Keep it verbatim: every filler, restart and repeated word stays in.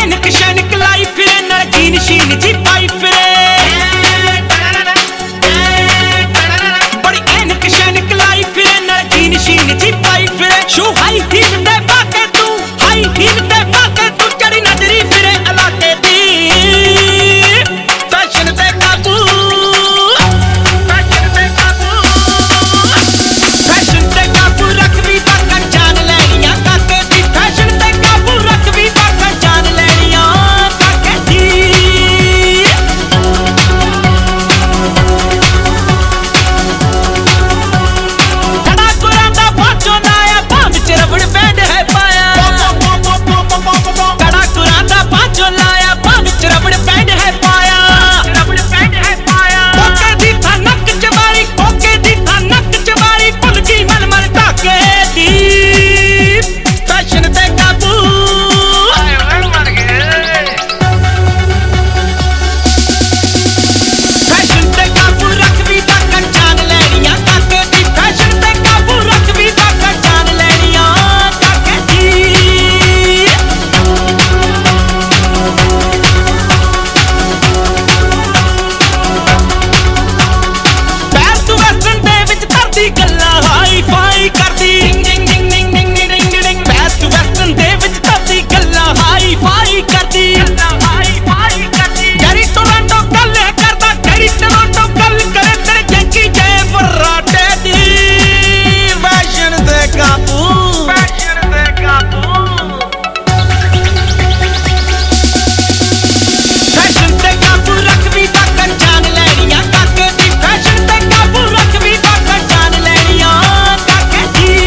ਐਨਕ ਸ਼ੈਨਕ ਲਾਈ ਫਿਰੇ ਨਾਲ ਜੀਨ ਸ਼ੀਨ ਜੀ ਪਾਈ ਫਿਰੇ ਬੜੀ ਐਨਕ ਸ਼ੈਨਕ ਲਾਈ ਫਿਰੇ ਨਾਲ ਜੀਨ ਸ਼ੀਨ ਜੀ ਪਾਈ ਫਿਰੇ ਸ਼ੂ ਹਾਈ ਹੀਲ ਤੇ ਪਾ ਕੇ ਤੂੰ ਹਾਈ ਹੀਲ ਤੇ ਪਾ ਕੇ ਤੂੰ ਚੜੀ ਨਜ਼ਰੀ ਫਿਰੇ ਇਲਾਕੇ ਦੀ ਫੈਸ਼ਨ ਤੇ ਕਾਬੂ ਫੈਸ਼ਨ ਤੇ ਕਾਬੂ ਫੈਸ਼ਨ ਤੇ ਕਾਬੂ ਰੱਖਵੀਂ ਬਾਕਾਂ ਜਾਨ ਲੈਣੀਆਂ ਕਾਕੇ ਦੀ ਫੈਸ਼ਨ ਤੇ ਕਾਬੂ ਰੱਖਵੀਂ ਬਾਕਾਂ ਜਾਨ ਲੈਣੀਆਂ ਕਾਕੇ ਦੀ ਖੜਾ ਗੁਰਾਂ ਦਾ ਬਾਝੋਂ ਲਾਇਆ ਬਾਂਹ ਵਿੱਚ ਰਬੜ ਬੈਂਡ ਹੈ ਪਾਇਆ ਖੜਾ ਗੁਰਾਂ ਦਾ ਬਾਝੋਂ ਲਾਇਆ ਬਾਂਹ ਵਿੱਚ ਰਬੜ ਬੈਂਡ ਹੈ ਪਾਇਆ ਰਬੜ ਬੈਂਡ ਹੈ ਪਾਇਆ ਕੋਕੇ ਦੀ ਥਾਂ ਨੱਕ ਚ ਮਾਰੀ ਕੋਕੇ ਦੀ ਥਾਂ ਨੱਕ ਚ ਮਾਰੀ ਭੁੱਲ ਗਈ ਮਲ ਮਲ ਢਾਕੇ ਦੀ ਫੈਸ਼ਨ ਤੇ ਕਾਬੂ ਆਏ ਓਏ ਮਰ ਗਏ ਫੈਸ਼ਨ ਤੇ ਕਾਬੂ ਰੱਖਵੀਂ ਬਾਕਾਂ ਜਾਨ ਲੈਣੀਆਂ ਕਾਕੇ ਦੀ ਫੈਸ਼ਨ ਤੇ ਕਾਬੂ ਰੱਖਵੀਂ ਬਾਕਾਂ ਜਾਨ ਲੈਣੀਆਂ ਕਾਕੇ ਦੀ ਪੈਰ ਤੂੰ ਵੈਸਟਰਨ ਦੇ ਵਿੱਚ ਧਰਦੀ ਗੱਲਾਂ ਹਾਈ ਫਾਈ ਕਰਦੀ ਡਿੰਗ ਡਿੰਗ ਡਿੰਗ ਡਿੰਗ ਡਿੰਗ ਡਿੰਗ ਡਿੰਗ ਪੈਰ ਤੂੰ ਵੈਸਟਰਨ ਦੇ ਵਿੱਚ ਧਰਦੀ ਗੱਲਾਂ ਹਾਈ ਫਾਈ ਕਰਦੀ ਗੱਲਾਂ ਹਾਈ ਫਾਈ ਕਰਦੀ ਗੈਰੀ ਟੋਰਾਂਟੋ ਗੱਲ ਕਰਦਾ ਗੈਰੀ ਟੋਰਾਂਟੋ ਗੱਲ ਕਰੇ ਤੇਰੇ ਜੈਂਕੀ ਜੈ ਫਰਾਟੇ ਦੀ ਫੈਸ਼ਨ ਤੇ ਕਾਬੂ ਫੈਸ਼ਨ ਤੇ ਕਾਬੂ ਫੈਸ਼ਨ ਤੇ ਕਾਬੂ ਰੱਖਵੀਂ ਬਾਕਾਂ ਜਾਨ ਲੈਣੀਆਂ ਕਾਕੇ ਦੀ ਫੈਸ਼ਨ ਤੇ ਕਾਬੂ ਰੱਖਵੀਂ ਬਾਕਾਂ ਜਾਨ ਲੈਣੀਆਂ ਕਾਕੇ ਦੀ